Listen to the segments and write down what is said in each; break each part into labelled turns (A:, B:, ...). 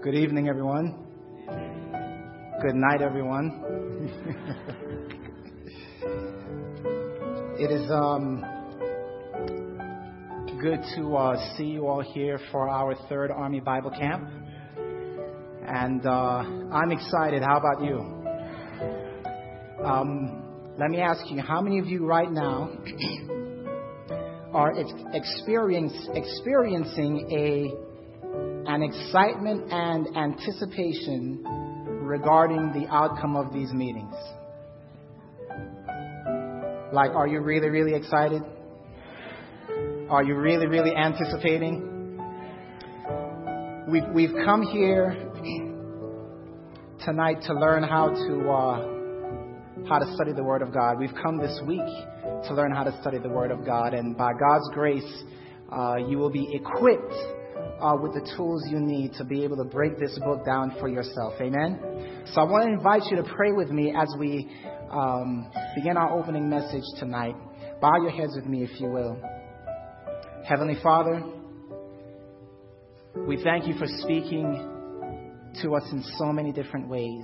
A: Good evening, everyone. Good night, everyone. It is good to see you all here for our Third Army Bible Camp. And I'm excited. How about you? Let me ask you, how many of you right now are experiencing an excitement and anticipation regarding the outcome of these meetings? Like, are you really, really excited? Are you really, really anticipating? We've come here tonight to learn how to study the Word of God. We've come this week to learn how to study the Word of God, and by God's grace, you will be equipped with the tools you need to be able to break this book down for yourself. Amen? So I want to invite you to pray with me as we begin our opening message tonight. Bow your heads with me, if you will. Heavenly Father, we thank you for speaking to us in so many different ways.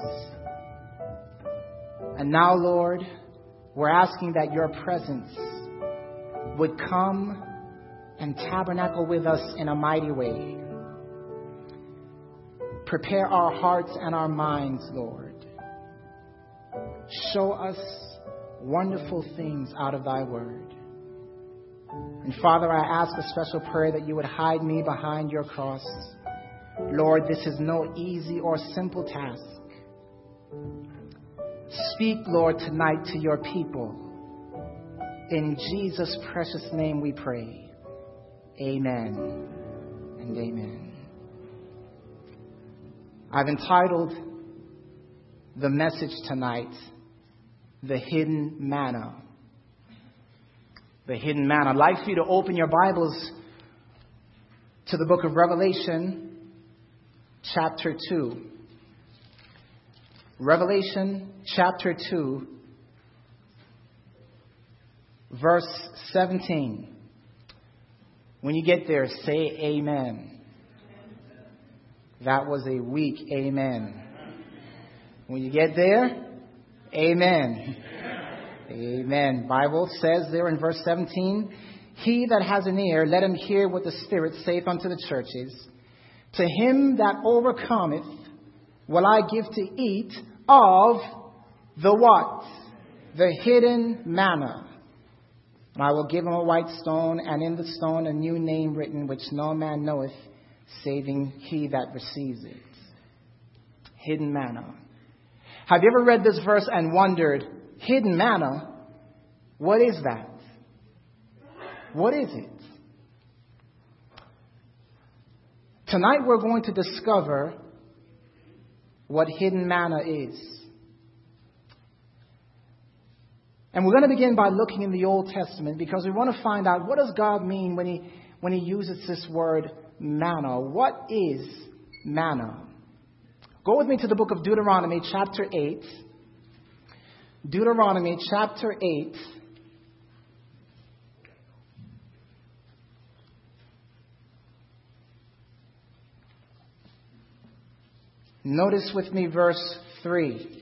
A: And now, Lord, we're asking that your presence would come and tabernacle with us in a mighty way. Prepare our hearts and our minds, Lord. Show us wonderful things out of thy word. And Father, I ask a special prayer that you would hide me behind your cross. Lord, this is no easy or simple task. Speak, Lord, tonight to your people. In Jesus' precious name we pray. Amen and amen. I've entitled the message tonight, The Hidden Manna. The Hidden Manna. I'd like for you to open your Bibles to the book of Revelation, chapter 2. Revelation, chapter 2, verse 17. When you get there, say amen. That was a weak amen. When you get there, amen. Amen. Bible says there in verse 17, he that has an ear, let him hear what the Spirit saith unto the churches. To him that overcometh will I give to eat of the what? The hidden manna. And I will give him a white stone, and in the stone a new name written, which no man knoweth, saving he that receives it. Hidden manna. Have you ever read this verse and wondered, hidden manna, what is that? What is it? Tonight we're going to discover what hidden manna is. And we're going to begin by looking in the Old Testament because we want to find out, what does God mean when he uses this word manna? What is manna? Go with me to the book of Deuteronomy chapter 8. Deuteronomy chapter 8. Notice with me verse 3.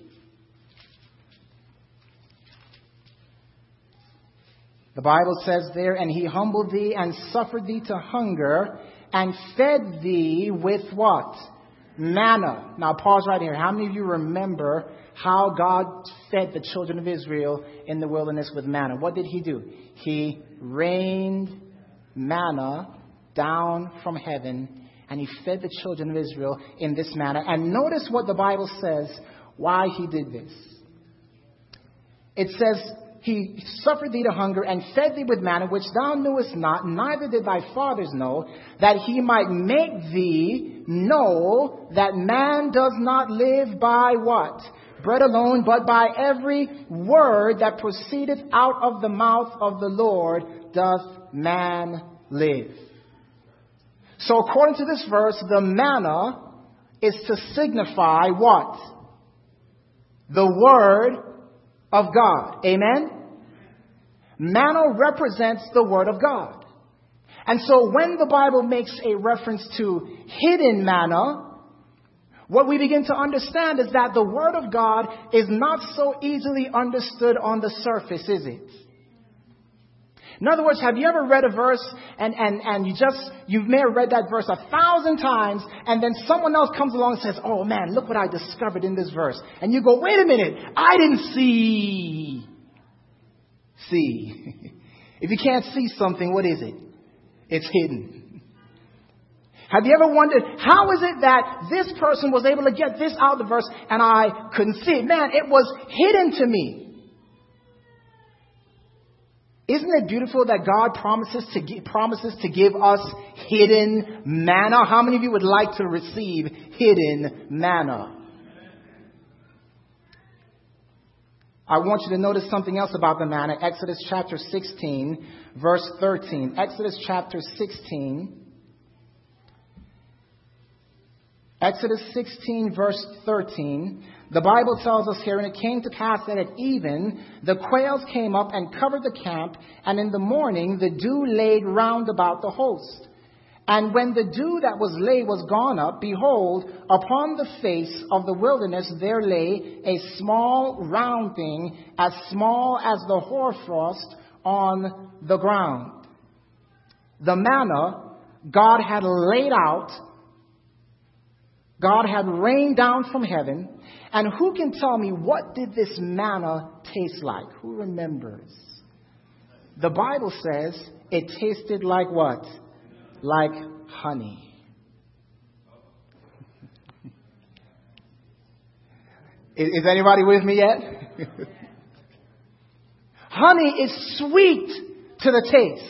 A: The Bible says there, and he humbled thee and suffered thee to hunger and fed thee with what? Manna. Now pause right here. How many of you remember how God fed the children of Israel in the wilderness with manna? What did he do? He rained manna down from heaven, and he fed the children of Israel in this manner. And notice what the Bible says why he did this. It says, he suffered thee to hunger and fed thee with manna, which thou knewest not, neither did thy fathers know, that he might make thee know that man does not live by what? Bread alone, but by every word that proceedeth out of the mouth of the Lord doth man live. So according to this verse, the manna is to signify what? The Word of God. Amen? Manna represents the Word of God. And so when the Bible makes a reference to hidden manna, what we begin to understand is that the Word of God is not so easily understood on the surface, is it? In other words, have you ever read a verse and you may have read that verse 1,000 times, and then someone else comes along and says, oh man, look what I discovered in this verse. And you go, wait a minute, I didn't see. If you can't see something, what is it? It's hidden. Have you ever wondered, how is it that this person was able to get this out of the verse and I couldn't see it? Man, it was hidden to me. Isn't it beautiful that God promises to give us hidden manna? How many of you would like to receive hidden manna? I want you to notice something else about the manna. Exodus chapter 16, verse 13. Exodus chapter 16. Exodus 16, verse 13. The Bible tells us here, and it came to pass that at even the quails came up and covered the camp, and in the morning the dew laid round about the host. And when the dew that was laid was gone up, behold, upon the face of the wilderness there lay a small round thing, as small as the hoarfrost on the ground. The manna God had laid out, God had rained down from heaven. And who can tell me, what did this manna taste like? Who remembers? The Bible says it tasted like what? Like honey. Is anybody with me yet? Honey is sweet to the taste.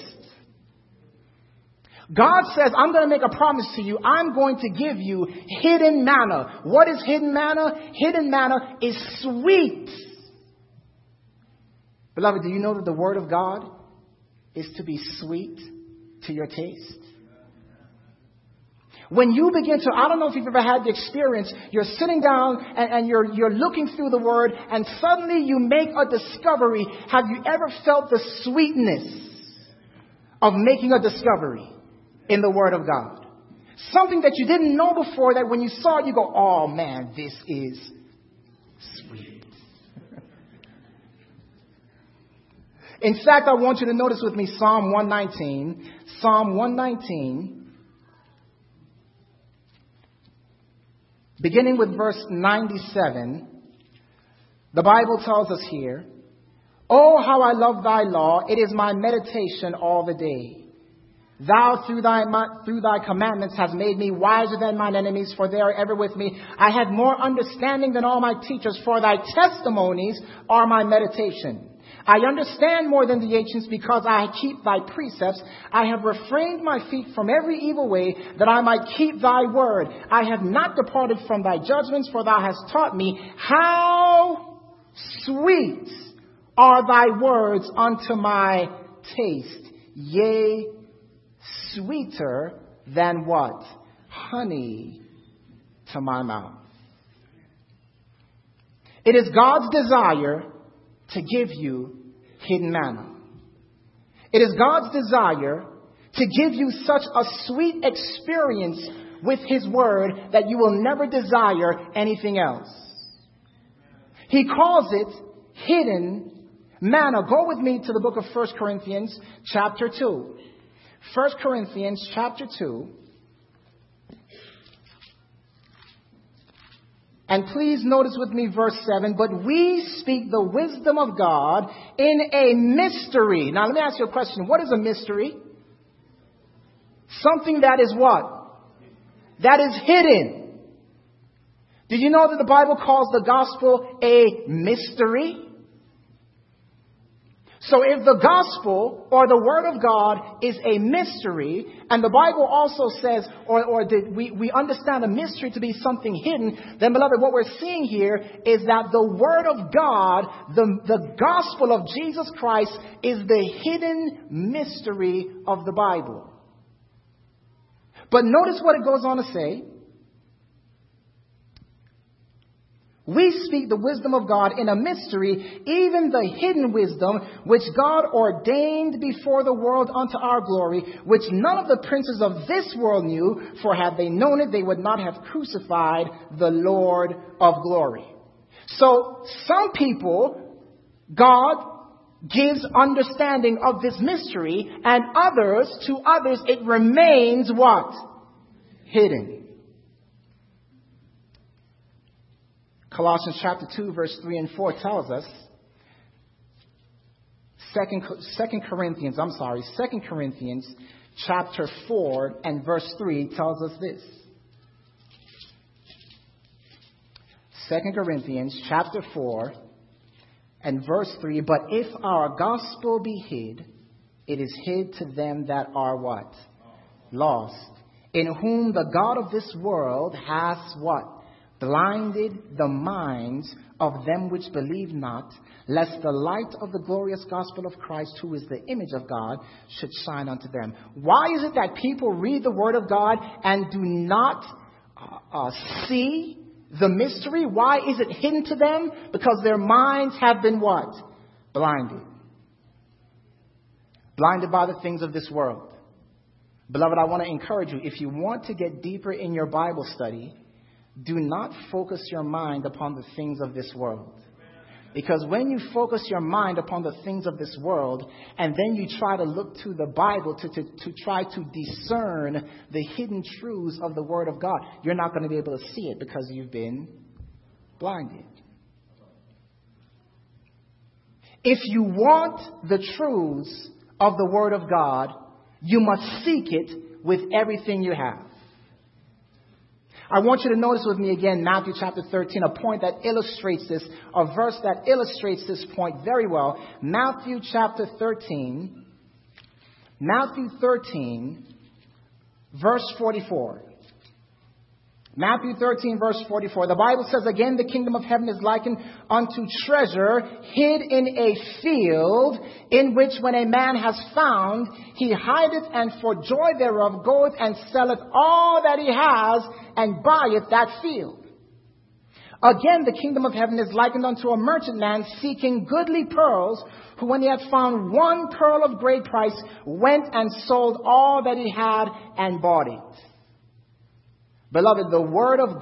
A: God says, I'm going to make a promise to you. I'm going to give you hidden manna. What is hidden manna? Hidden manna is sweet. Beloved, do you know that the Word of God is to be sweet to your taste? When you begin to, I don't know if you've ever had the experience, you're sitting down and you're looking through the Word, and suddenly you make a discovery. Have you ever felt the sweetness of making a discovery in the Word of God? Something that you didn't know before, that when you saw it, you go, oh man, this is sweet. In fact, I want you to notice with me Psalm 119. Psalm 119. Beginning with verse 97, the Bible tells us here, oh, how I love thy law. It is my meditation all the day. Thou through thy commandments hast made me wiser than mine enemies, for they are ever with me. I had more understanding than all my teachers, for thy testimonies are my meditation. I understand more than the ancients, because I keep thy precepts. I have refrained my feet from every evil way, that I might keep thy word. I have not departed from thy judgments, for thou hast taught me. How sweet are thy words unto my taste, yea, sweeter than what? Honey to my mouth. It is God's desire to give you hidden manna. It is God's desire to give you such a sweet experience with His Word that you will never desire anything else. He calls it hidden manna. Go with me to the book of 1 Corinthians chapter 2. 1 Corinthians chapter 2. And please notice with me verse 7. But we speak the wisdom of God in a mystery. Now let me ask you a question. What is a mystery? Something that is what? That is hidden. Did you know that the Bible calls the gospel a mystery? So if the gospel or the word of God is a mystery, and the Bible also says, we understand a mystery to be something hidden, then beloved, what we're seeing here is that the word of God, the gospel of Jesus Christ, is the hidden mystery of the Bible. But notice what it goes on to say. We speak the wisdom of God in a mystery, even the hidden wisdom, which God ordained before the world unto our glory, which none of the princes of this world knew, for had they known it, they would not have crucified the Lord of glory. So, some people, God gives understanding of this mystery, and to others, it remains what? Hidden. Colossians chapter 2, verse 3 and 4 tells us, 2 Corinthians chapter 4 and verse 3 tells us this. 2 Corinthians chapter 4 and verse 3, but if our gospel be hid, it is hid to them that are what? Lost. In whom the God of this world has what? Blinded the minds of them which believe not, lest the light of the glorious gospel of Christ, who is the image of God, should shine unto them. Why is it that people read the word of God and do not see the mystery? Why is it hidden to them? Because their minds have been what? Blinded. Blinded by the things of this world. Beloved, I want to encourage you, if you want to get deeper in your Bible study, do not focus your mind upon the things of this world. Because when you focus your mind upon the things of this world, and then you try to look to the Bible to try to discern the hidden truths of the Word of God, you're not going to be able to see it because you've been blinded. If you want the truths of the Word of God, you must seek it with everything you have. I want you to notice with me again Matthew chapter 13, a point that illustrates this, a verse that illustrates this point very well. Matthew chapter 13, verse 44. Matthew 13, verse 44. The Bible says, again, the kingdom of heaven is likened unto treasure hid in a field, in which when a man has found, he hideth, and for joy thereof goeth and selleth all that he has, and buyeth that field. Again, the kingdom of heaven is likened unto a merchant man seeking goodly pearls, who when he had found one pearl of great price, went and sold all that he had and bought it. Beloved, the Word of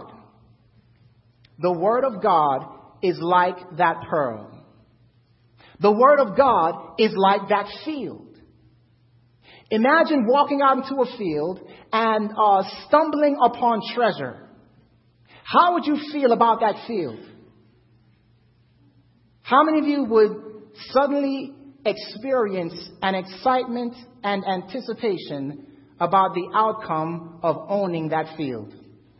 A: God is like that pearl. The Word of God is like that field. Imagine walking out into a field and stumbling upon treasure. How would you feel about that field? How many of you would suddenly experience an excitement and anticipation about the outcome of owning that field?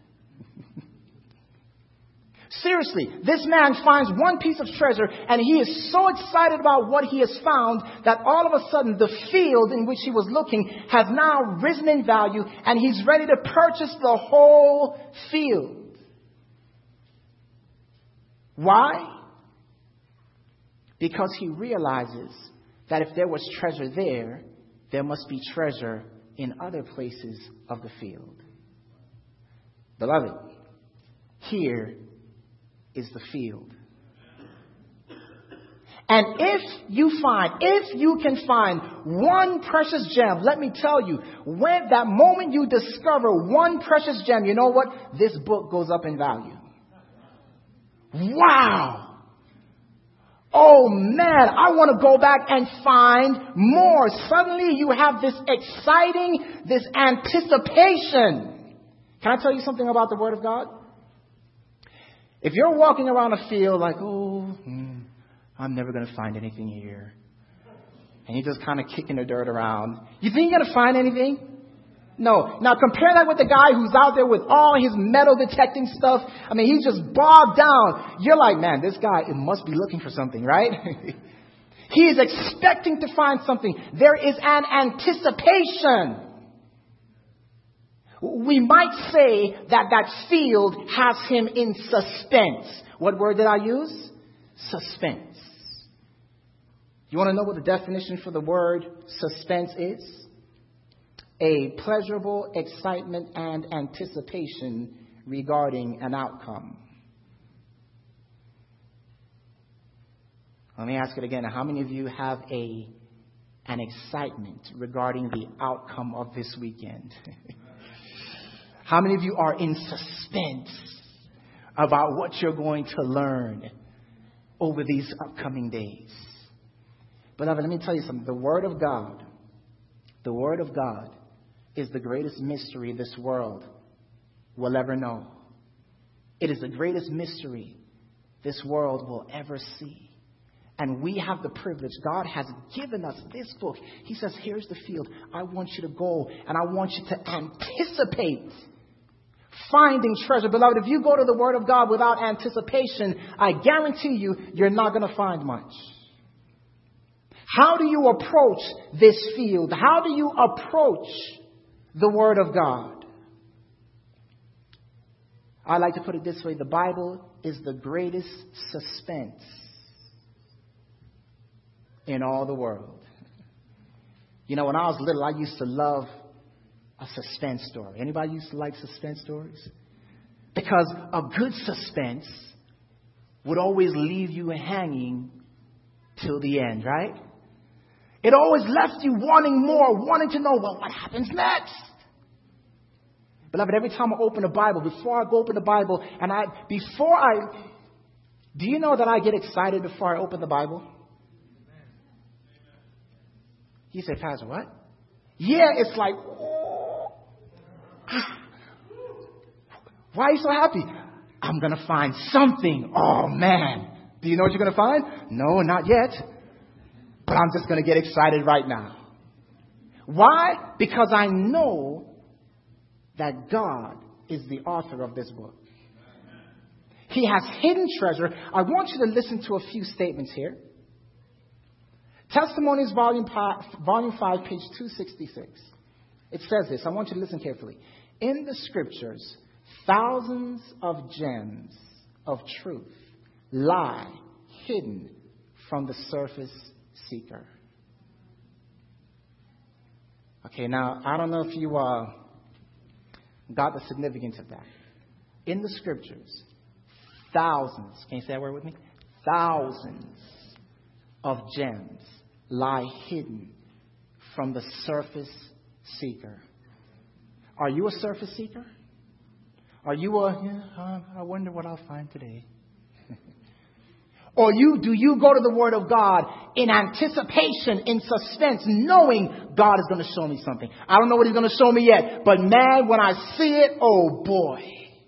A: Seriously, this man finds one piece of treasure and he is so excited about what he has found that all of a sudden the field in which he was looking has now risen in value and he's ready to purchase the whole field. Why? Because he realizes that if there was treasure there, there must be treasure in other places of the field. Beloved, here is the field. And if you can find one precious gem, let me tell you, when that moment you discover one precious gem, you know what? This book goes up in value. Wow! Oh man, I want to go back and find more. Suddenly you have this exciting, this anticipation. Can I tell you something about the Word of God? If you're walking around a field like, I'm never going to find anything here, and you're just kind of kicking the dirt around, you think you're going to find anything? No. Now compare that with the guy who's out there with all his metal detecting stuff. I mean, he's just bogged down. You're like, man, this guy must be looking for something, right? He is expecting to find something. There is an anticipation. We might say that field has him in suspense. What word did I use? Suspense. You want to know what the definition for the word suspense is? A pleasurable excitement and anticipation regarding an outcome. Let me ask it again. How many of you have an excitement regarding the outcome of this weekend? How many of you are in suspense about what you're going to learn over these upcoming days? Beloved, let me tell you something. The Word of God is the greatest mystery this world will ever know. It is the greatest mystery this world will ever see. And we have the privilege. God has given us this book. He says, here's the field. I want you to go and I want you to anticipate finding treasure. Beloved, if you go to the Word of God without anticipation, I guarantee you, you're not going to find much. How do you approach this field? How do you approach the Word of God? I like to put it this way. The Bible is the greatest suspense in all the world. You know, when I was little, I used to love a suspense story. Anybody used to like suspense stories? Because a good suspense would always leave you hanging till the end, right? It always left you wanting more, wanting to know, well, what happens next? Beloved, every time I open the Bible, before I go open the Bible, do you know that I get excited before I open the Bible? You say, Pastor, what? Yeah, it's like, why are you so happy? I'm going to find something. Oh, man. Do you know what you're going to find? No, not yet. But I'm just going to get excited right now. Why? Because I know that God is the author of this book. He has hidden treasure. I want you to listen to a few statements here. Testimonies, volume 5, page 266. It says this. I want you to listen carefully. In the scriptures, thousands of gems of truth lie hidden from the surface seeker. Okay, now, I don't know if you got the significance of that. In the scriptures, thousands, can you say that word with me? Thousands of gems lie hidden from the surface seeker. Are you a surface seeker? Are you I wonder what I'll find today? Or do you go to the Word of God in anticipation, in suspense, knowing God is going to show me something? I don't know what He's going to show me yet, but man, when I see it, oh boy.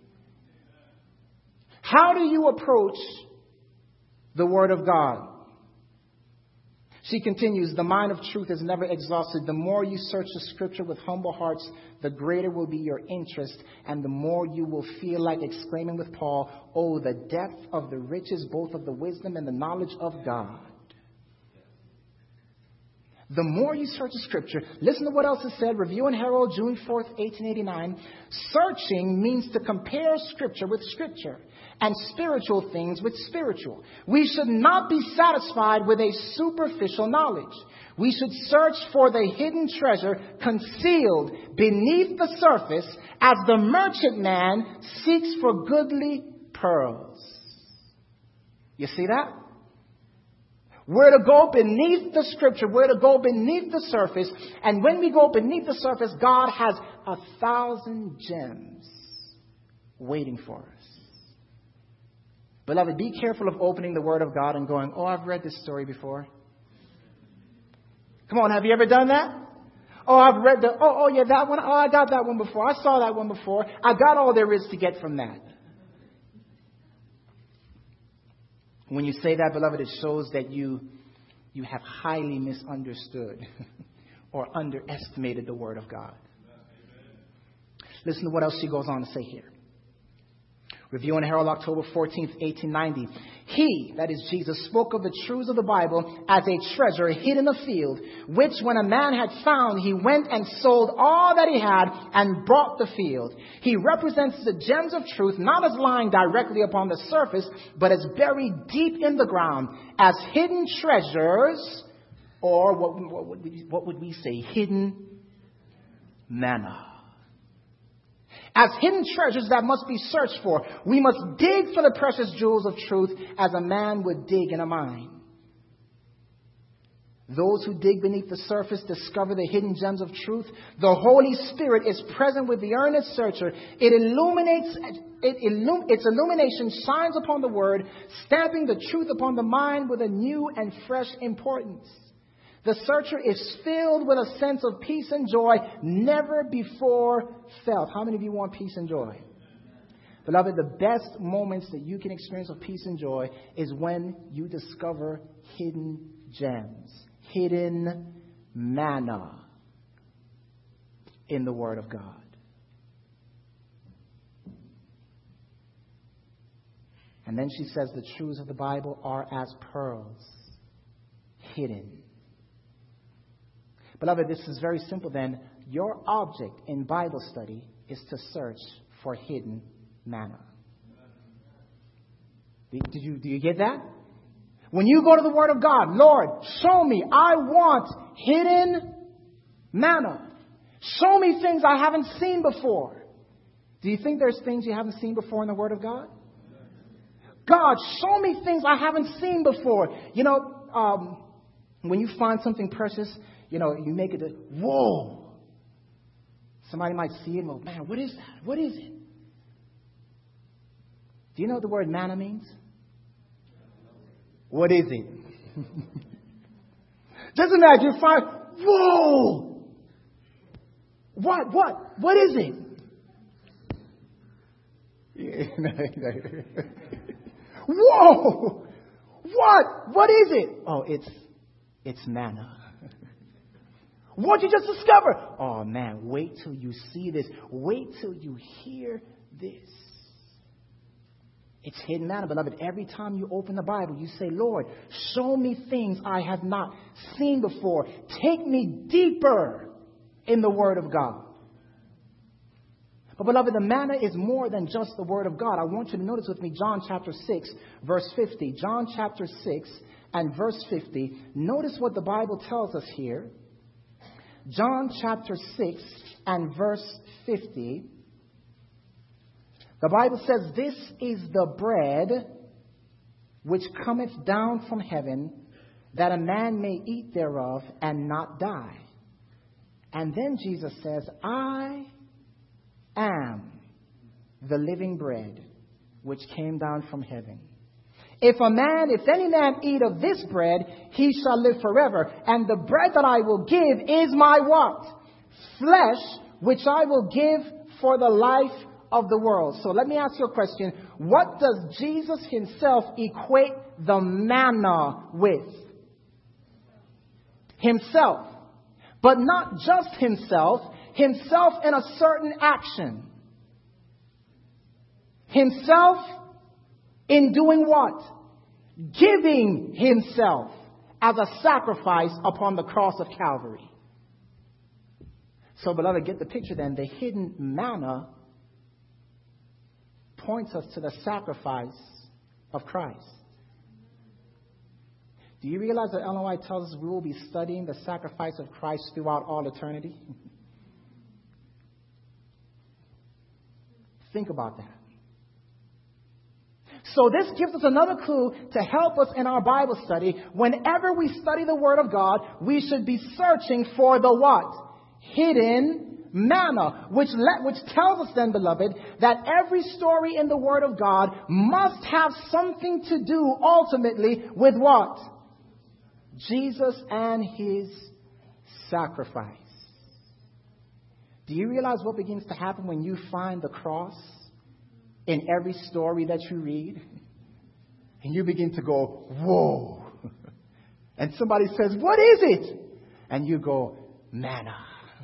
A: How do you approach the Word of God? She continues, the mind of truth is never exhausted. The more you search the Scripture with humble hearts, the greater will be your interest, and the more you will feel like exclaiming with Paul, oh, the depth of the riches, both of the wisdom and the knowledge of God. The more you search the Scripture, listen to what else is said. Review and Herald, June 4th, 1889. Searching means to compare Scripture with Scripture and spiritual things with spiritual. We should not be satisfied with a superficial knowledge. We should search for the hidden treasure concealed beneath the surface as the merchantman seeks for goodly pearls. You see that? We're to go beneath the Scripture. We're to go beneath the surface. And when we go beneath the surface, God has 1,000 gems waiting for us. Beloved, be careful of opening the Word of God and going, oh, I've read this story before. Come on, have you ever done that? Oh, I've read yeah, that one. Oh, I got that one before. I saw that one before. I got all there is to get from that. When you say that, beloved, it shows that you have highly misunderstood or underestimated the Word of God. Listen to what else she goes on to say here. Review and Herald, October 14th, 1890. He, that is Jesus, spoke of the truths of the Bible as a treasure hid in a field, which when a man had found, he went and sold all that he had and bought the field. He represents the gems of truth not as lying directly upon the surface, but as buried deep in the ground, as hidden treasures, or what would we say? Hidden manna. As hidden treasures that must be searched for. We must dig for the precious jewels of truth as a man would dig in a mine. Those who dig beneath the surface discover the hidden gems of truth. The Holy Spirit is present with the earnest searcher. Its illumination shines upon the Word, stamping the truth upon the mind with a new and fresh importance. The searcher is filled with a sense of peace and joy never before felt. How many of you want peace and joy? Beloved, the best moments that you can experience of peace and joy is when you discover hidden gems, hidden manna in the Word of God. And then she says the truths of the Bible are as pearls, hidden. Beloved, this is very simple then. Your object in Bible study is to search for hidden manna. Do you get that? When you go to the Word of God, Lord, show me. I want hidden manna. Show me things I haven't seen before. Do you think there's things you haven't seen before in the Word of God? God, show me things I haven't seen before. You know, when you find something precious, you know, you make it a, whoa. Somebody might see it and go, man, what is that? What is it? Do you know what the word manna means? What is it? Just imagine you find, whoa! What is it? Whoa! What is it? Oh, it's manna. What you just discovered? Oh man, wait till you see this. Wait till you hear this. It's hidden manna, beloved. Every time you open the Bible, you say, Lord, show me things I have not seen before. Take me deeper in the Word of God. But beloved, the manna is more than just the Word of God. I want you to notice with me John chapter 6, verse 50. John chapter 6 and verse 50. Notice what the Bible tells us here. John chapter 6 and verse 50. The Bible says, this is the bread which cometh down from heaven, that a man may eat thereof and not die. And then Jesus says, I am the living bread which came down from heaven. If any man eat of this bread, he shall live forever. And the bread that I will give is my what? Flesh, which I will give for the life of the world. So let me ask you a question. What does Jesus himself equate the manna with? Himself. But not just himself. Himself in a certain action. Himself in doing what? Giving himself as a sacrifice upon the cross of Calvary. So, beloved, get the picture then. The hidden manna points us to the sacrifice of Christ. Do you realize that Ellen White tells us we will be studying the sacrifice of Christ throughout all eternity? Think about that. So this gives us another clue to help us in our Bible study. Whenever we study the Word of God, we should be searching for the what? Hidden manna, which tells us then, beloved, that every story in the Word of God must have something to do ultimately with what? Jesus and his sacrifice. Do you realize what begins to happen when you find the cross in every story that you read? And you begin to go, whoa. And somebody says, what is it? And you go, manna.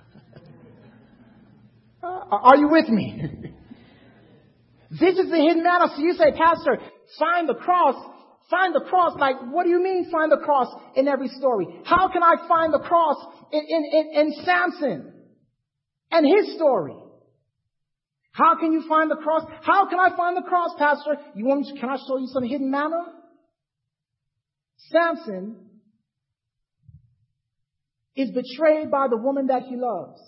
A: Are you with me? This is the hidden manna. So you say, Pastor, find the cross. Find the cross. Like, what do you mean find the cross in every story? How can I find the cross in Samson and his story? How can you find the cross? How can I find the cross, Pastor? Can I show you some hidden manna? Samson is betrayed by the woman that he loves.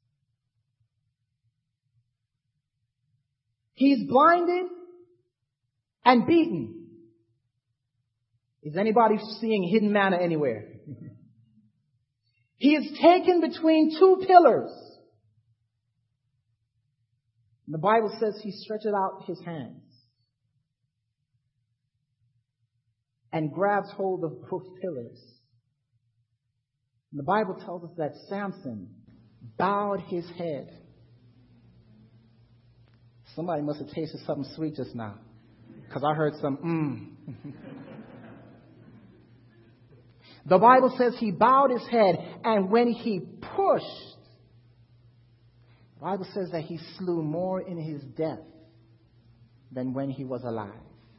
A: He's blinded and beaten. Is anybody seeing hidden manna anywhere? He is taken between two pillars. The Bible says he stretches out his hands and grabs hold of both pillars. And the Bible tells us that Samson bowed his head. Somebody must have tasted something sweet just now, because I heard some The Bible says he bowed his head, and when he pushed, the Bible says that he slew more in his death than when he was alive.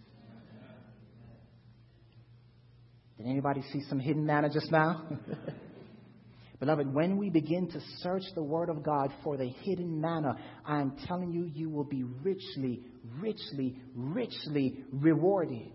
A: Did anybody see some hidden manna just now? Beloved, when we begin to search the Word of God for the hidden manna, I am telling you, you will be richly, richly, richly rewarded.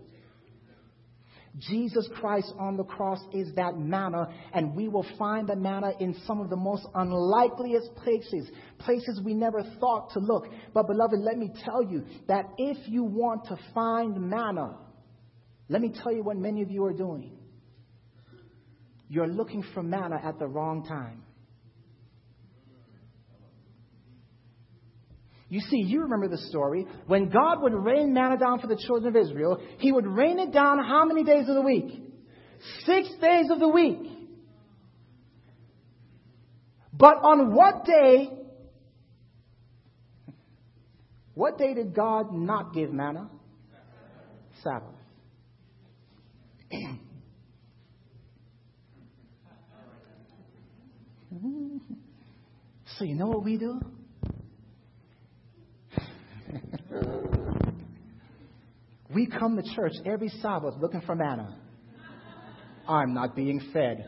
A: Jesus Christ on the cross is that manna, and we will find the manna in some of the most unlikeliest places, places we never thought to look. But beloved, let me tell you that if you want to find manna, let me tell you what many of you are doing. You're looking for manna at the wrong time. You see, you remember the story. When God would rain manna down for the children of Israel, he would rain it down how many days of the week? 6 days of the week. But on what day did God not give manna? Sabbath. So you know what we do? We come to church every Sabbath looking for manna. I'm not being fed.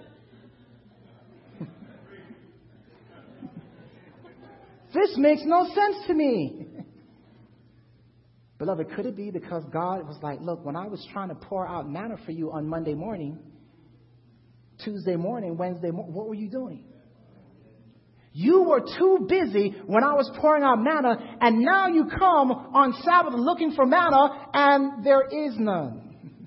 A: This makes no sense to me. Beloved, could it be because God was like, look, when I was trying to pour out manna for you on Monday morning, Tuesday morning, Wednesday morning, what were you doing? You were too busy when I was pouring out manna, and now you come on Sabbath looking for manna, and there is none.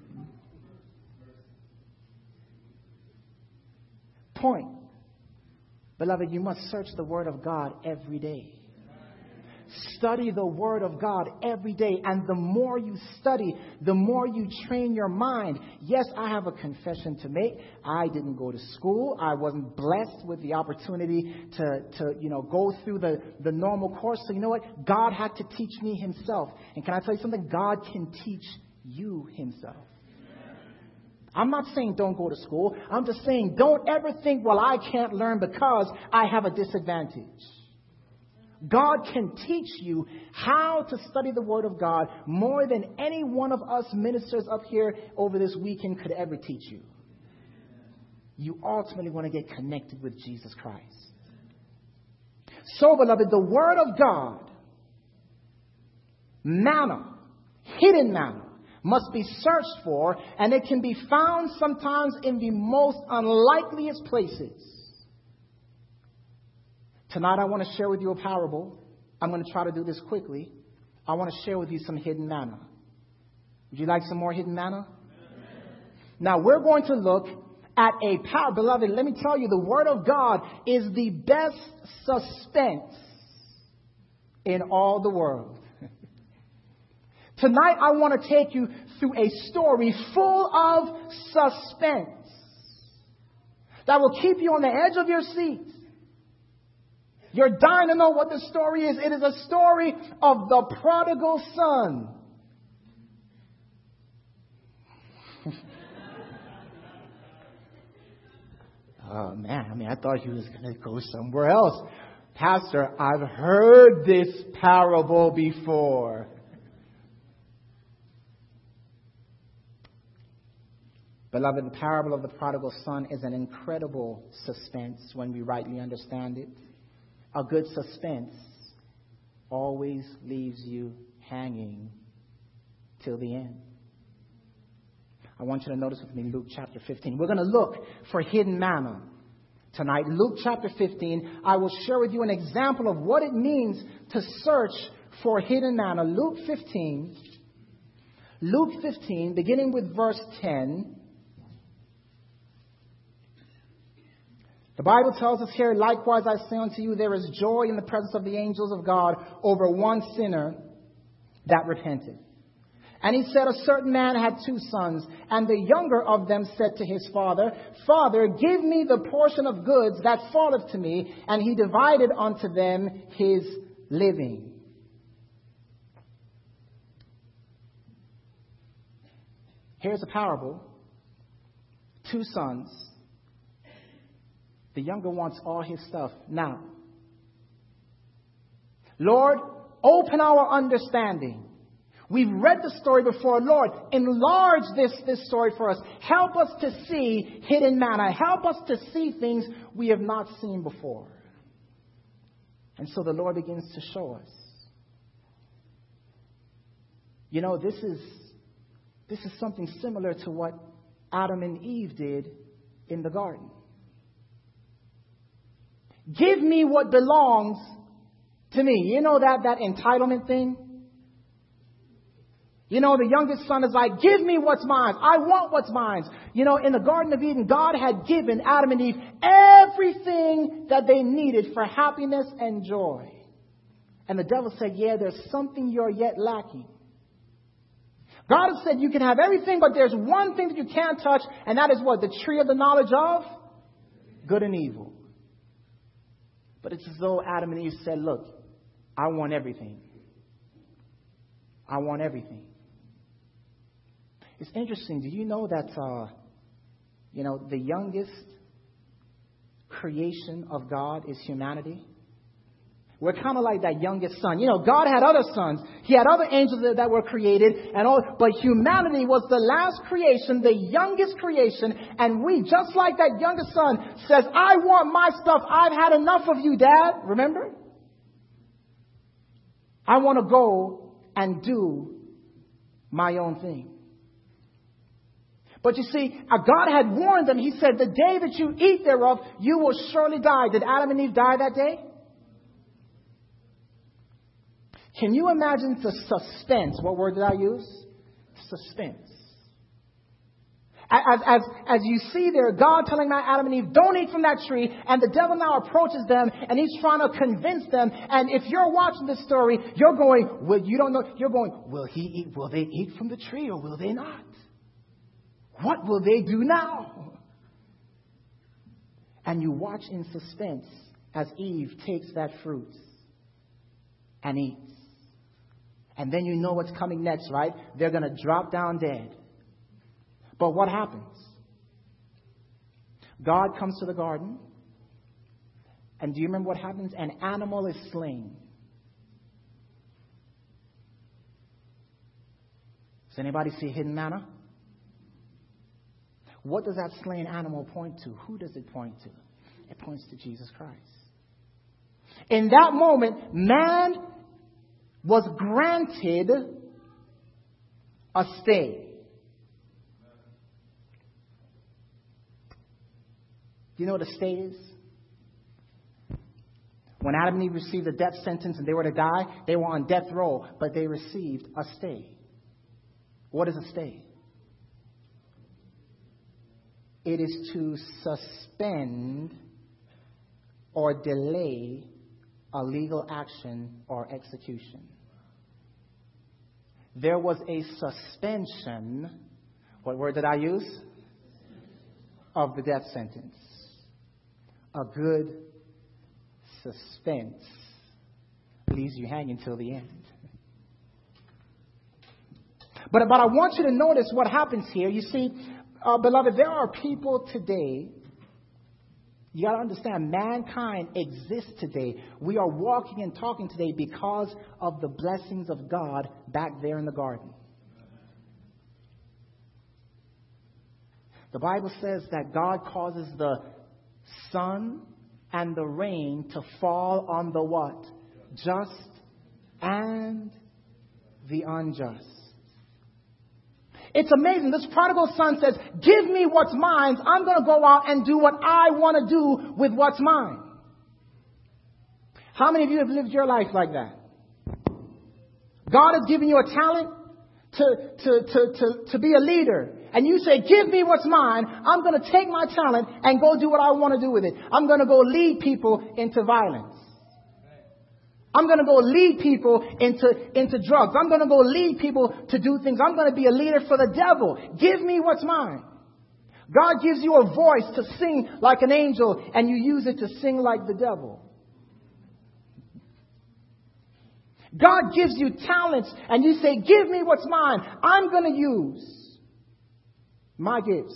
A: Point. Beloved, you must search the Word of God every day. Study the Word of God every day. And the more you study, the more you train your mind. Yes, I have a confession to make. I didn't go to school. I wasn't blessed with the opportunity to go through the normal course. So you know what? God had to teach me himself. And can I tell you something? God can teach you himself. I'm not saying don't go to school. I'm just saying don't ever think, well, I can't learn because I have a disadvantage. God can teach you how to study the Word of God more than any one of us ministers up here over this weekend could ever teach you. You ultimately want to get connected with Jesus Christ. So, beloved, the Word of God, manna, hidden manna, must be searched for, and it can be found sometimes in the most unlikeliest places. Tonight I want to share with you a parable. I'm going to try to do this quickly. I want to share with you some hidden manna. Would you like some more hidden manna? Amen. Now we're going to look at a parable. Beloved, let me tell you, the Word of God is the best suspense in all the world. Tonight I want to take you through a story full of suspense that will keep you on the edge of your seat. You're dying to know what the story is. It is a story of the prodigal son. Oh, man. I thought he was going to go somewhere else. Pastor, I've heard this parable before. Beloved, the parable of the prodigal son is an incredible suspense when we rightly understand it. A good suspense always leaves you hanging till the end. I want you to notice with me Luke chapter 15. We're going to look for hidden manna tonight. Luke chapter 15, I will share with you an example of what it means to search for hidden manna. Luke 15, beginning with verse 10. The Bible tells us here, likewise I say unto you, there is joy in the presence of the angels of God over one sinner that repented. And he said, a certain man had 2 sons, and the younger of them said to his father, Father, give me the portion of goods that falleth to me. And he divided unto them his living. Here's a parable. 2 sons. The younger wants all his stuff now. Lord, open our understanding. We've read the story before. Lord, enlarge this story for us. Help us to see hidden manna. Help us to see things we have not seen before. And so the Lord begins to show us. You know, this is something similar to what Adam and Eve did in the garden. Give me what belongs to me. You know that entitlement thing? You know, the youngest son is like, give me what's mine. I want what's mine. You know, in the Garden of Eden, God had given Adam and Eve everything that they needed for happiness and joy. And the devil said, yeah, there's something you're yet lacking. God has said you can have everything, but there's one thing that you can't touch, and that is what? The tree of the knowledge of good and evil. But it's as though Adam and Eve said, look, I want everything. I want everything. It's interesting. Do you know that, the youngest creation of God is humanity? We're kind of like that youngest son. You know, God had other sons. He had other angels that were created and all, but humanity was the last creation, the youngest creation. And we, just like that youngest son, says, I want my stuff. I've had enough of you, Dad. Remember? I want to go and do my own thing. But you see, God had warned them. He said, the day that you eat thereof, you will surely die. Did Adam and Eve die that day? Can you imagine the suspense? What word did I use? Suspense. As you see there, God telling Adam and Eve, don't eat from that tree. And the devil now approaches them and he's trying to convince them. And if you're watching this story, you're going, well, you don't know. You're going, will they eat from the tree or will they not? What will they do now? And you watch in suspense as Eve takes that fruit and eats. And then you know what's coming next, right? They're going to drop down dead. But what happens? God comes to the garden. And do you remember what happens? An animal is slain. Does anybody see hidden manna? What does that slain animal point to? Who does it point to? It points to Jesus Christ. In that moment, man was granted a stay. Do you know what a stay is? When Adam and Eve received a death sentence and they were to die, they were on death row, but they received a stay. What is a stay? It is to suspend or delay a legal action or execution. There was a suspension, what word did I use? Of the death sentence. A good suspense leaves you hanging till the end. But I want you to notice what happens here. You see, beloved, there are people today. You got to understand, mankind exists today. We are walking and talking today because of the blessings of God back there in the garden. The Bible says that God causes the sun and the rain to fall on the what? Just and the unjust. It's amazing. This prodigal son says, give me what's mine. I'm going to go out and do what I want to do with what's mine. How many of you have lived your life like that? God has given you a talent to be a leader, and you say, give me what's mine, I'm going to take my talent and go do what I want to do with it. I'm going to go lead people into violence. I'm going to go lead people into drugs. I'm going to go lead people to do things. I'm going to be a leader for the devil. Give me what's mine. God gives you a voice to sing like an angel, and you use it to sing like the devil. God gives you talents, and you say, give me what's mine. I'm going to use my gifts.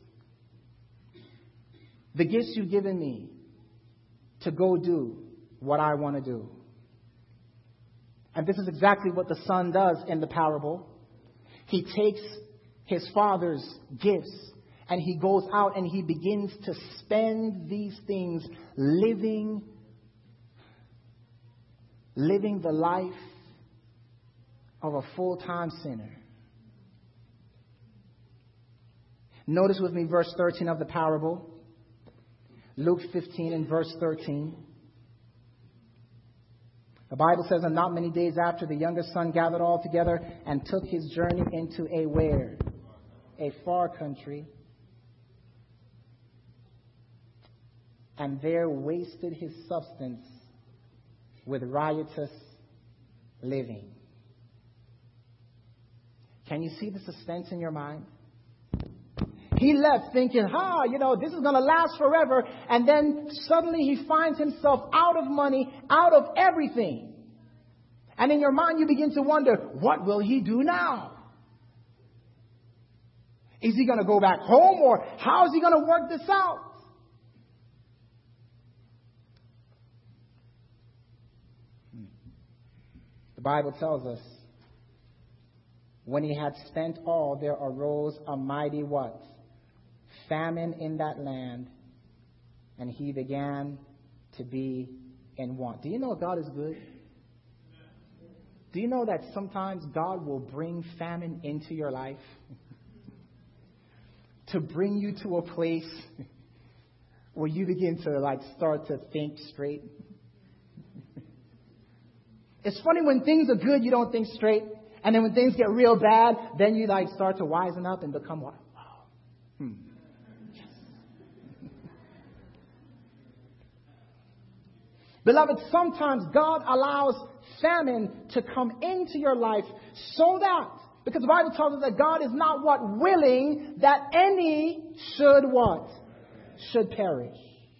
A: The gifts you've given me to go do what I want to do. And this is exactly what the son does in the parable. He takes his father's gifts and he goes out and he begins to spend these things living the life of a full-time sinner. Notice with me verse 13 of the parable. Luke 15 and verse 13. The Bible says, and not many days after, the younger son gathered all together and took his journey into a where? A far country. And there wasted his substance with riotous living. Can you see the suspense in your mind? He left thinking, this is going to last forever. And then suddenly he finds himself out of money, out of everything. And in your mind you begin to wonder, what will he do now? Is he going to go back home, or how is he going to work this out? The Bible tells us, when he had spent all, there arose a mighty what? Famine in that land, and he began to be in want. Do you know God is good? Do you know that sometimes God will bring famine into your life to bring you to a place where you begin to start to think straight? It's funny, when things are good, you don't think straight. And then when things get real bad, then you start to wisen up and become what? Wow. Yes. Beloved, sometimes God allows famine to come into your life so that, because the Bible tells us that God is not what? Willing that any should what? Should perish.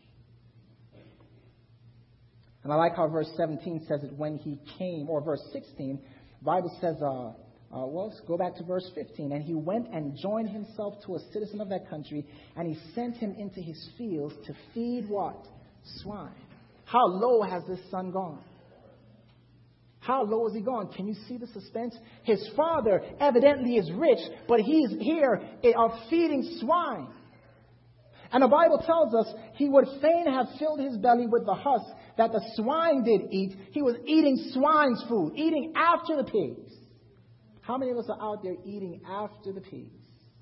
A: And I like how verse 17 says it, when he came, or verse 16, the Bible says, let's go back to verse 15. And he went and joined himself to a citizen of that country, and he sent him into his fields to feed what? Swine. How low has this son gone? How low has he gone? Can you see the suspense? His father evidently is rich, but he's here feeding swine. And the Bible tells us he would fain have filled his belly with the husk that the swine did eat. He was eating swine's food, eating after the pigs. How many of us are out there eating after the pigs?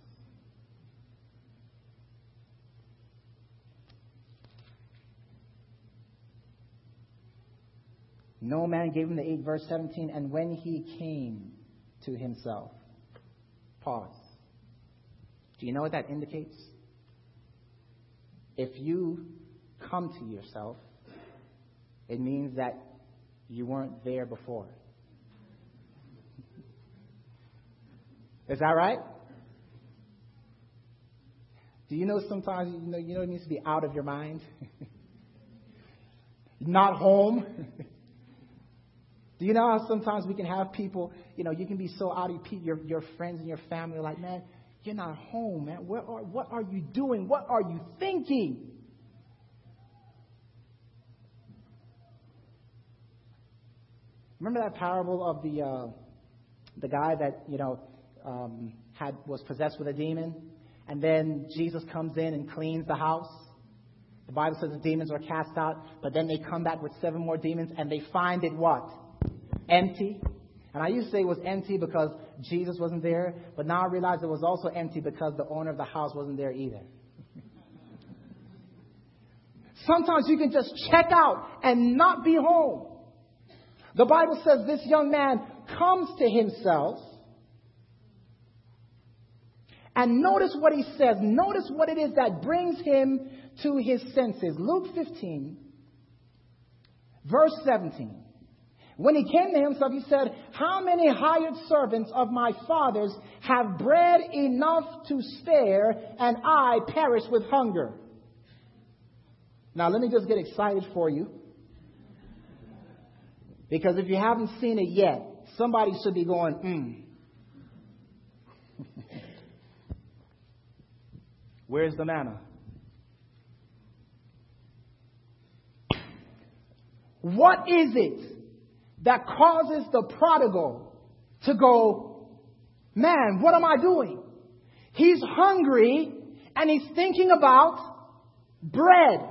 A: No man gave him the 8, verse 17, and when he came to himself. Pause. Do you know what that indicates? If you come to yourself, it means that you weren't there before. Is that right? Do you know sometimes it needs to be out of your mind? Not home. Do you know how sometimes we can have people, you can be so out of your friends and your family are like, man, you're not home, man. What are you doing? What are you thinking? Remember that parable of the guy that was possessed with a demon, and then Jesus comes in and cleans the house. The Bible says the demons are cast out, but then they come back with 7 more demons, and they find it what? Empty. And I used to say it was empty because Jesus wasn't there, but now I realize it was also empty because the owner of the house wasn't there either. Sometimes you can just check out and not be home. The Bible says this young man comes to himself And notice what he says. Notice what it is that brings him to his senses. Luke 15, verse 17. When he came to himself, he said, how many hired servants of my father's have bread enough to spare, and I perish with hunger? Now, let me just get excited for you. Because if you haven't seen it yet, somebody should be going, Where's the manna? What is it that causes the prodigal to go, man, what am I doing? He's hungry and he's thinking about bread.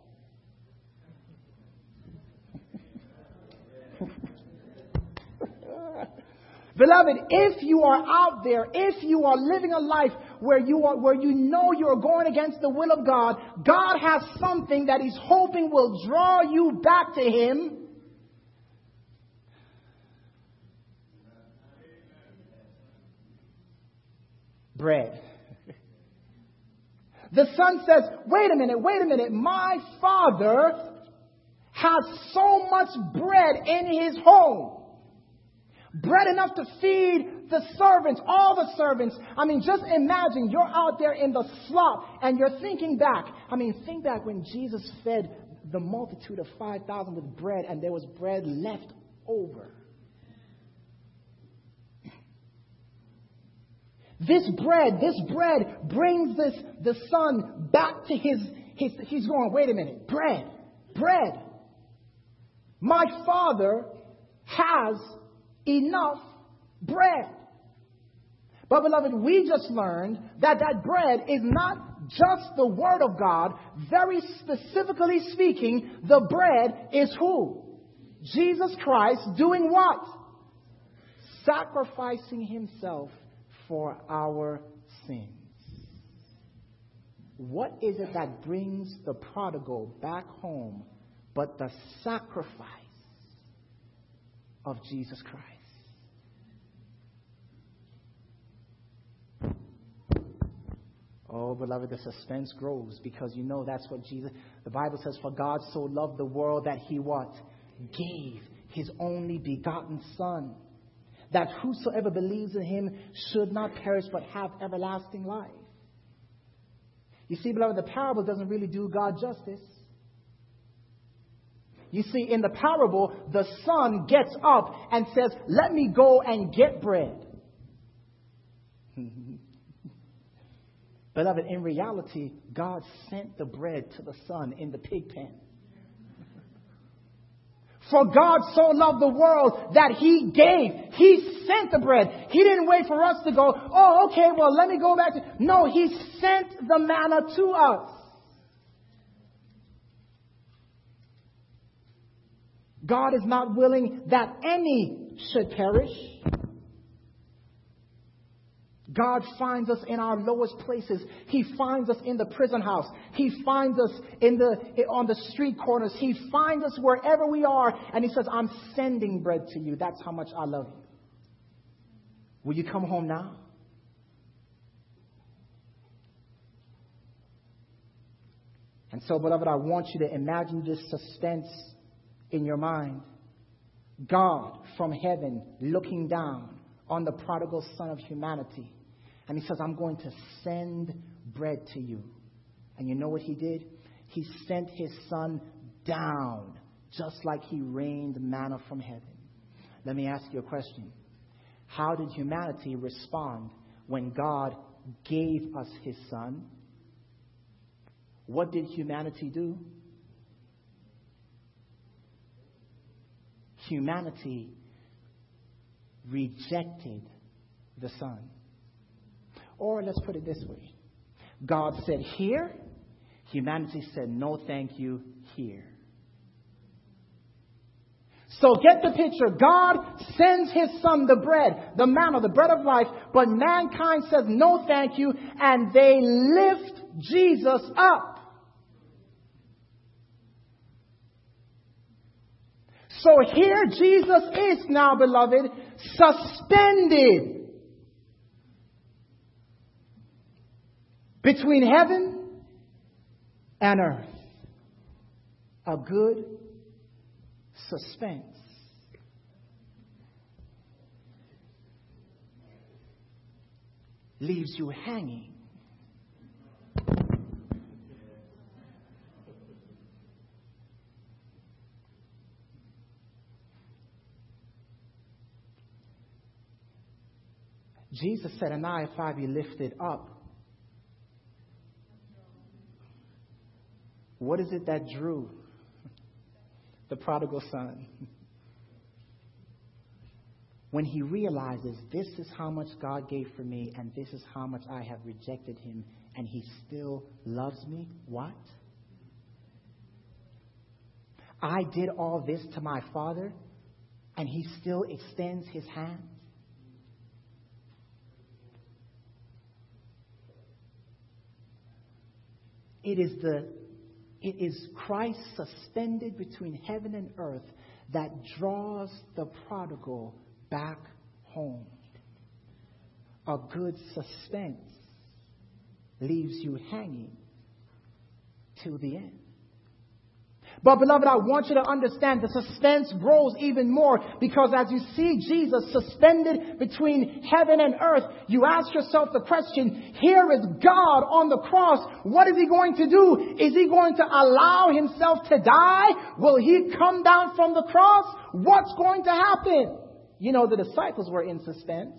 A: Beloved, if you are out there, if you are living a life where you know you're going against the will of God, God has something that He's hoping will draw you back to Him. Bread. The son says, wait a minute. My father has so much bread in his home. Bread enough to feed the servants, all the servants. I mean, just imagine you're out there in the slop and you're thinking back. I mean, think back when Jesus fed the multitude of 5,000 with bread and there was bread left over. This bread brings the son back to he's going, wait a minute, bread. My father has enough bread. But beloved, we just learned that bread is not just the word of God. Very specifically speaking, the bread is who? Jesus Christ doing what? Sacrificing himself for our sins. What is it that brings the prodigal back home but the sacrifice of Jesus Christ? Oh, beloved, the suspense grows because you know that's what the Bible says, for God so loved the world that he what? Gave his only begotten Son, that whosoever believes in him should not perish but have everlasting life. You see, beloved, the parable doesn't really do God justice. You see, in the parable, the son gets up and says, let me go and get bread. Beloved, in reality, God sent the bread to the son in the pig pen. For God so loved the world that he gave. He sent the bread. He didn't wait for us to go, oh, okay, well, let me go back to... No, he sent the manna to us. God is not willing that any should perish. God finds us in our lowest places. He finds us in the prison house. He finds us on the street corners. He finds us wherever we are. And he says, I'm sending bread to you. That's how much I love you. Will you come home now? And so, beloved, I want you to imagine this suspense in your mind. God from heaven looking down on the prodigal son of humanity. And he says, I'm going to send bread to you. And you know what he did? He sent his son down, just like he rained manna from heaven. Let me ask you a question. How did humanity respond when God gave us his son? What did humanity do? Humanity rejected the son. Or let's put it this way. God said here. Humanity said no thank you here. So get the picture. God sends his son the bread, the manna, the bread of life. But mankind says no thank you. And they lift Jesus up. So here Jesus is now, beloved, suspended. between heaven and earth. A good suspense. Leaves you hanging. Jesus said, "And I, if I be lifted up." What is it that drew the prodigal son? When he realizes, this is how much God gave for me, and this is how much I have rejected him, and he still loves me. What? I did all this to my father, and he still extends his hand. It is Christ suspended between heaven and earth that draws the prodigal back home. A good suspense leaves you hanging till the end. But beloved, I want you to understand the suspense grows even more, because as you see Jesus suspended between heaven and earth, you ask yourself the question, here is God on the cross. What is he going to do? Is he going to allow himself to die? Will he come down from the cross? What's going to happen? You know, the disciples were in suspense.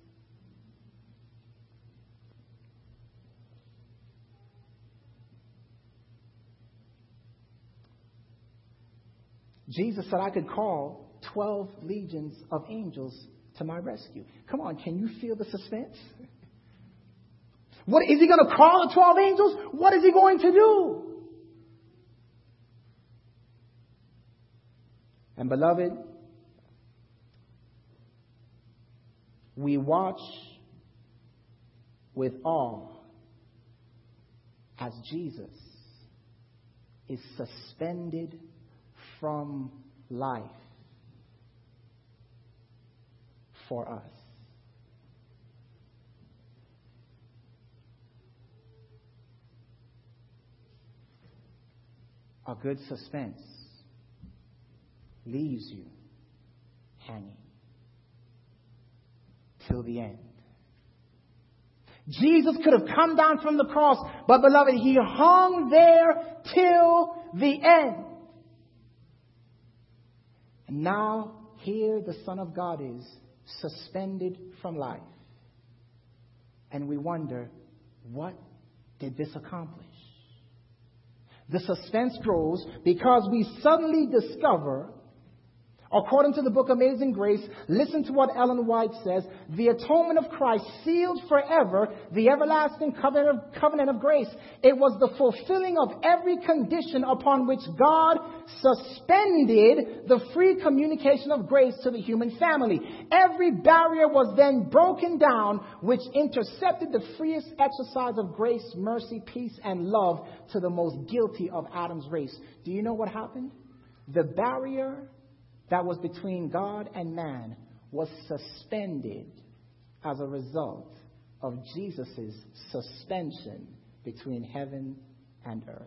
A: Jesus said, I could call 12 legions of angels to my rescue. Come on, can you feel the suspense? What is he going to call the 12 angels? What is he going to do? And beloved, we watch with awe as Jesus is suspended from life for us. A good suspense leaves you hanging till the end. Jesus could have come down from the cross, but beloved, he hung there till the end. And now, here the Son of God is suspended from life. And we wonder, what did this accomplish? The suspense grows because we suddenly discover, according to the book Amazing Grace, listen to what Ellen White says, the atonement of Christ sealed forever the everlasting covenant of grace. It was the fulfilling of every condition upon which God suspended the free communication of grace to the human family. Every barrier was then broken down, which intercepted the freest exercise of grace, mercy, peace, and love to the most guilty of Adam's race. Do you know what happened? The barrier that was between God and man was suspended as a result of Jesus' suspension between heaven and earth.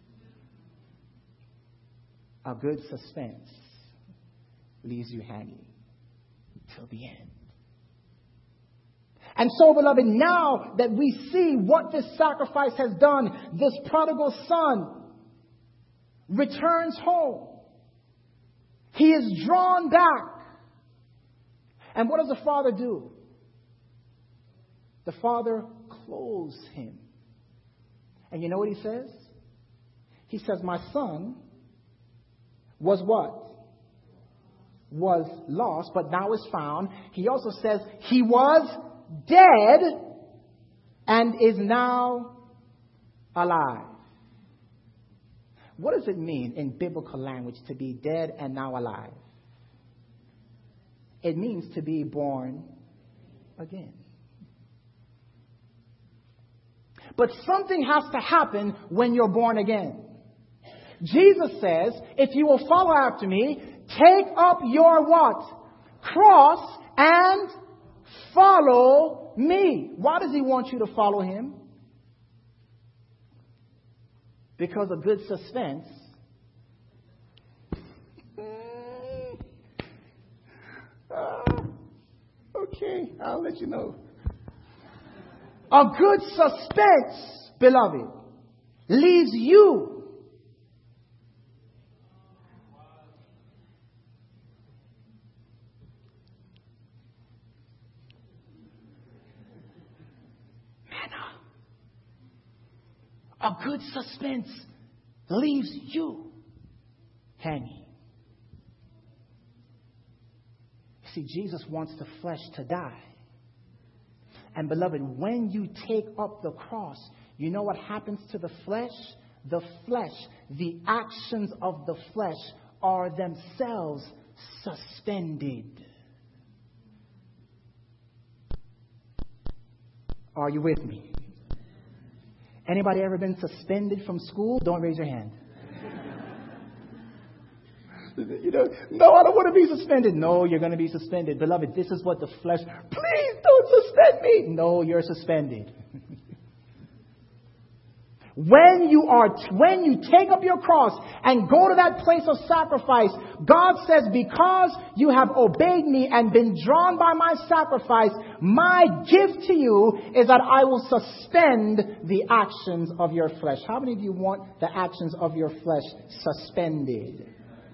A: A good suspense leaves you hanging till the end. And so, beloved, now that we see what this sacrifice has done, this prodigal son returns home. He is drawn back. And what does the father do? The father clothes him. And you know what he says? He says, my son was what? Was lost, but now is found. He also says he was dead and is now alive. What does it mean in biblical language to be dead and now alive? It means to be born again. But something has to happen when you're born again. Jesus says, if you will follow after me, take up your what? Cross and follow me. Why does he want you to follow him? Because of good suspense, okay, I'll let you know. A good suspense, beloved, leaves you a good suspense leaves you hanging. See, Jesus wants the flesh to die. And beloved, when you take up the cross, you know what happens to the flesh? The flesh, the actions of the flesh are themselves suspended. Are you with me? Anybody ever been suspended from school? Don't raise your hand. No, I don't want to be suspended. No, you're going to be suspended. Beloved, this is what the flesh, please don't suspend me. No, you're suspended. When you take up your cross and go to that place of sacrifice, God says, because you have obeyed me and been drawn by my sacrifice, my gift to you is that I will suspend the actions of your flesh. How many of you want the actions of your flesh suspended?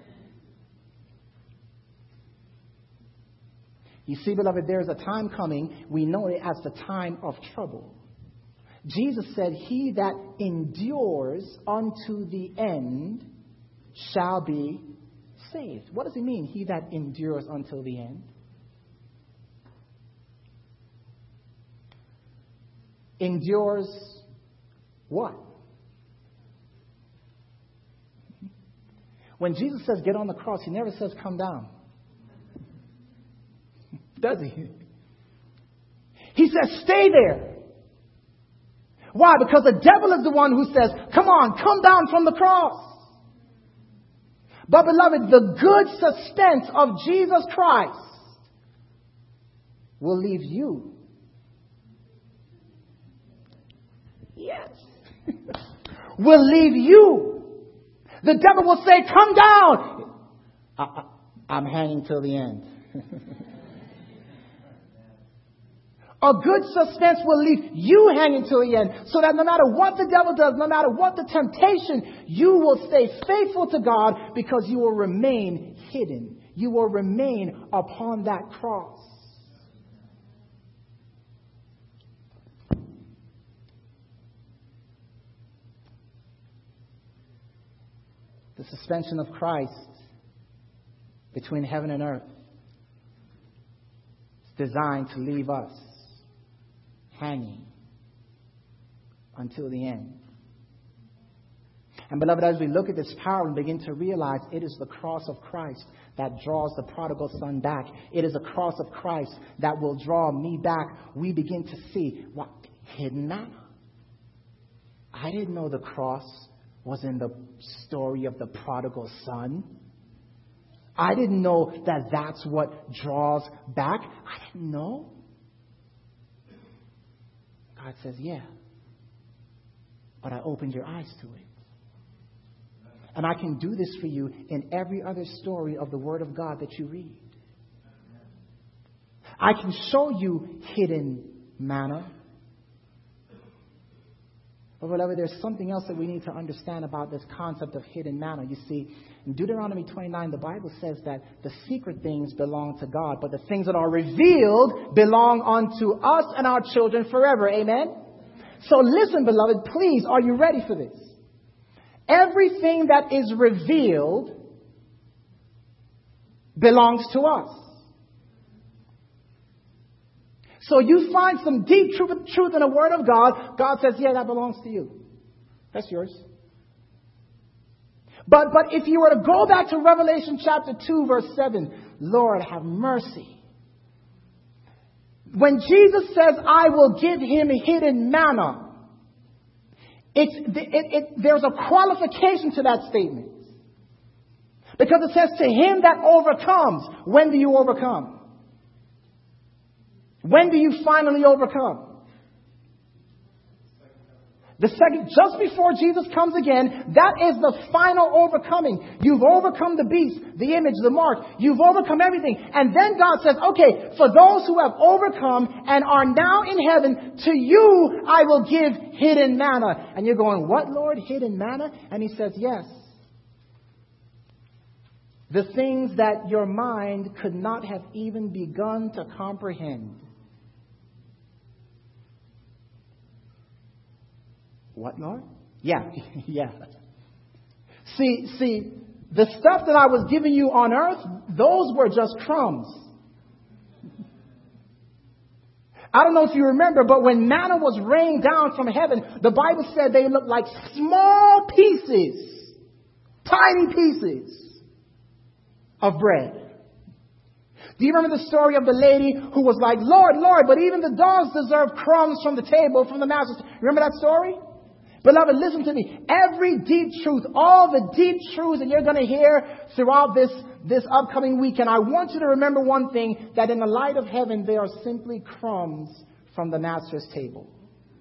A: You see, beloved, there is a time coming, we know it as the time of trouble. Jesus said, he that endures unto the end shall be saved. What does it mean, he that endures until the end? Endures what? When Jesus says get on the cross, he never says come down. Does he? He says stay there. Why? Because the devil is the one who says, come on, come down from the cross. But beloved, the good suspense of Jesus Christ will leave you. Yes. Will leave you. The devil will say, come down. I'm hanging till the end. A good suspense will leave you hanging till the end, so that no matter what the devil does, no matter what the temptation, you will stay faithful to God because you will remain hidden. You will remain upon that cross. The suspension of Christ between heaven and earth is designed to leave us hanging until the end. And beloved, as we look at this power and begin to realize it is the cross of Christ that draws the prodigal son back. It is the cross of Christ that will draw me back. We begin to see what hidden manna. I didn't know the cross was in the story of the prodigal son. I didn't know that that's what draws back. I didn't know. God says, yeah, but I opened your eyes to it. And I can do this for you in every other story of the Word of God that you read. I can show you hidden manna. But beloved, there's something else that we need to understand about this concept of hidden manna. You see, in Deuteronomy 29, the Bible says that the secret things belong to God, but the things that are revealed belong unto us and our children forever. Amen? So listen, beloved, please, are you ready for this? Everything that is revealed belongs to us. So you find some deep truth in the Word of God. God says, yeah, that belongs to you. That's yours. But if you were to go back to Revelation chapter 2, verse 7, Lord, have mercy. When Jesus says, I will give him hidden manna, there's a qualification to that statement. Because it says, to him that overcomes. When do you overcome? When do you finally overcome? The second, just before Jesus comes again, that is the final overcoming. You've overcome the beast, the image, the mark. You've overcome everything. And then God says, okay, for those who have overcome and are now in heaven, to you I will give hidden manna. And you're going, what, Lord? Hidden manna? And he says, yes. The things that your mind could not have even begun to comprehend. What, Lord? Yeah, yeah. See, the stuff that I was giving you on earth, those were just crumbs. I don't know if you remember, but when manna was rained down from heaven, the Bible said they looked like small pieces, tiny pieces of bread. Do you remember the story of the lady who was like, Lord, Lord, but even the dogs deserve crumbs from the table, from the master's. Remember that story? Beloved, listen to me. Every deep truth, all the deep truths that you're going to hear throughout this upcoming weekend, I want you to remember one thing, that in the light of heaven, they are simply crumbs from the master's table.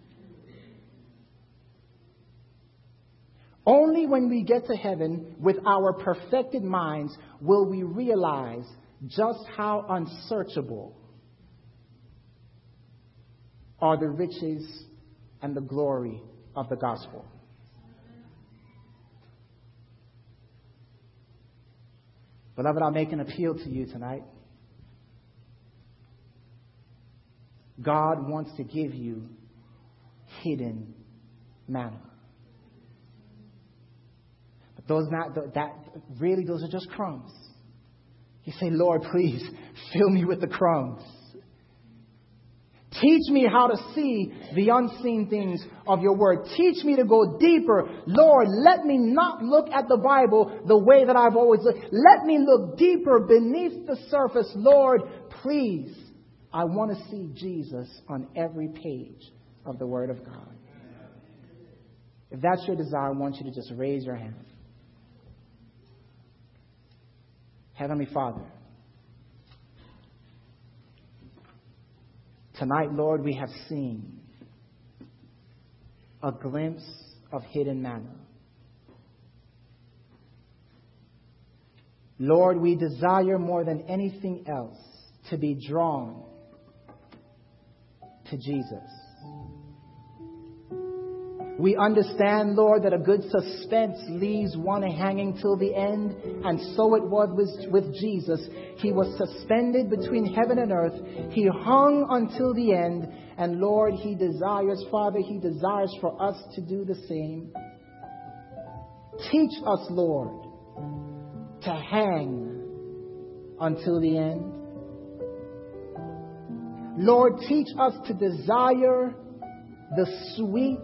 A: Only when we get to heaven with our perfected minds will we realize just how unsearchable are the riches and the glory of the gospel. Beloved, I'll make an appeal to you tonight. God wants to give you hidden manna. But those are just crumbs. You say, Lord, please fill me with the crumbs. Teach me how to see the unseen things of your word. Teach me to go deeper. Lord, let me not look at the Bible the way that I've always looked. Let me look deeper beneath the surface. Lord, please, I want to see Jesus on every page of the Word of God. If that's your desire, I want you to just raise your hand. Heavenly Father, tonight, Lord, we have seen a glimpse of hidden manna. Lord, we desire more than anything else to be drawn to Jesus. We understand, Lord, that a good suspense leaves one hanging till the end, and so it was with Jesus. He was suspended between heaven and earth. He hung until the end, and Lord, He desires, Father, He desires for us to do the same. Teach us, Lord, to hang until the end. Lord, teach us to desire the sweet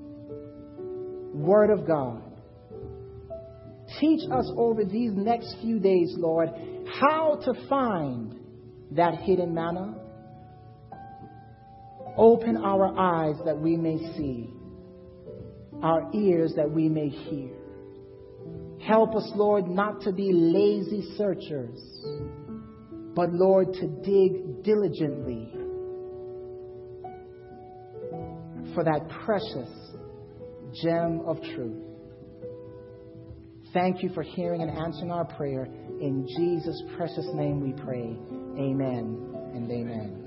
A: Word of God. Teach us over these next few days, Lord, how to find that hidden manna. Open our eyes that we may see, our ears that we may hear. Help us, Lord, not to be lazy searchers, but, Lord, to dig diligently for that precious gem of truth. Thank you for hearing and answering our prayer. In Jesus' precious name we pray. Amen and amen.